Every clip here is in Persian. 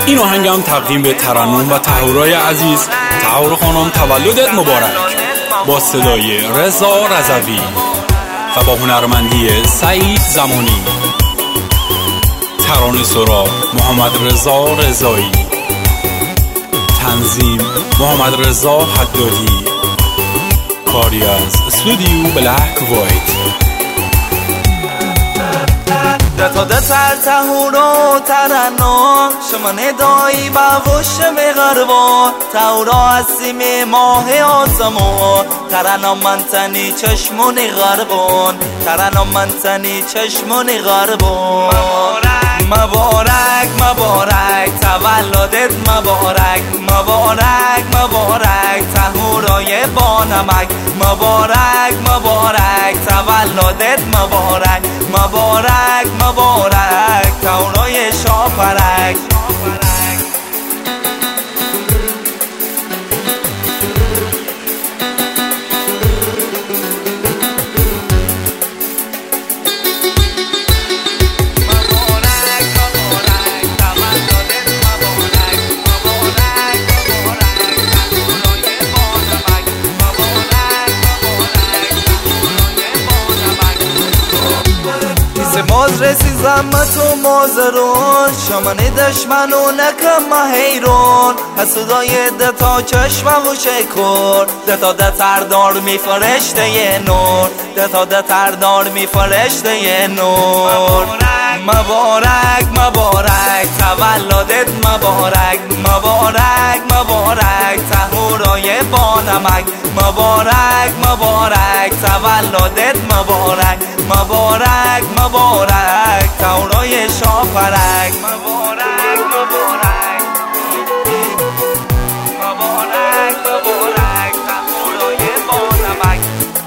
این آهنگم تقدیم به ترنم و طهورای عزیز. طهور خانم تولدت مبارک، با صدای رضا رضوی و با هنرمندی سعید زمانی. ترانه سرا محمد رضا رضایی، تنظیم محمد رضا حدادی، کاری از استودیو بلک وایت. دتا دتر تهور و ترنم شما ندایی بوش بغربان تهورا هستیم ماه آسمان ترنم منتنی چشمون غربان ترنم منتنی چشمون غربان. مبارک مبارک تولدت مبارک مبارک مبارک تهورای بانمک مبارک مبارک تولدت مبارک مبارک مبارک تهورای شاپرک. ماز رسی زمت و مازرون شمانی دشمنو نکم حیرون حسودای دتا چشم و شکر دتا دتردار می فرشته ی نور دتا دتردار می فرشته ی نور. مبارک مبارک تولدت مبارک مبارک مبارک تهورای بانمک مبارک مبارک تولدت مبارک مبارک مبارک تهورای شاپرک. مبارک مبارک مبارک مبارک تهورای بانمک.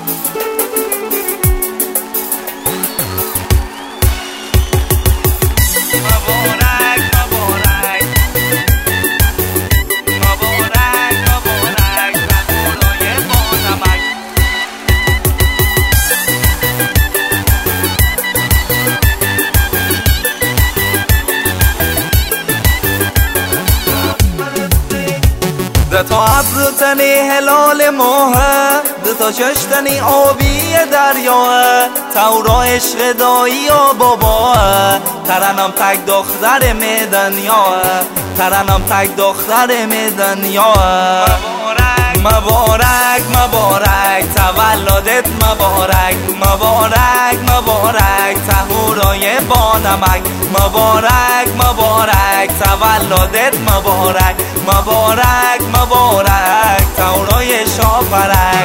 دتا ابرو تنی هلال ماهه دتا چشتنی آبی دریاه تهورا عشق دایی و باباه ترنم تک دختر میدنیاه ترنم تک دختر میدنیاه. مبارک مبارک تولدت مبارک مبارک مبارک تهورای بانمک مبارک مبارک تولدت مبارک مبارک مبارک تهورای شاپرک.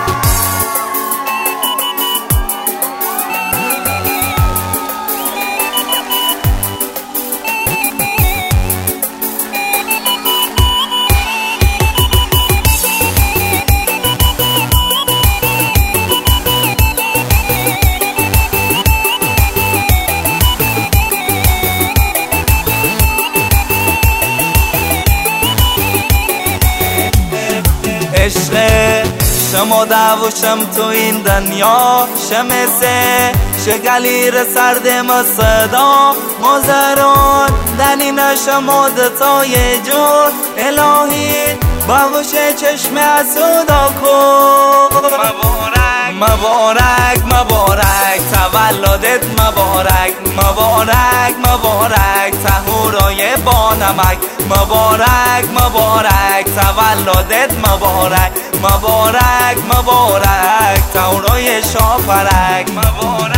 عشق شما دوشم تو این دنیا شمسه شگلیر سرد ما صدا مزران دنی نشما دتای جون الهی باوش چشم حسودا کن. مبارک مبارک تولدت مبارک مبارک مبارک تهورای بانمک مبارک مبارک تولدت مبارک مبارک مبارک تهورای شاپرک. مبارک